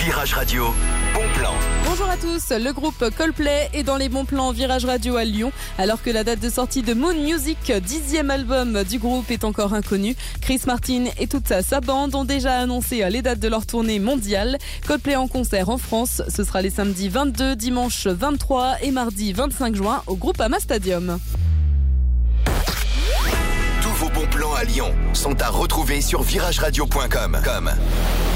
Virage Radio, bon plan. Bonjour à tous, le groupe Coldplay est dans les bons plans Virage Radio à Lyon. Alors que la date de sortie de Moon Music, 10e album du groupe, est encore inconnue. Chris Martin et toute sa bande ont déjà annoncé les dates de leur tournée mondiale. Coldplay en concert en France, ce sera les samedis 22, dimanche 23 et mardi 25 juin au Groupama Stadium. Tous vos bons plans à Lyon sont à retrouver sur virageradio.com.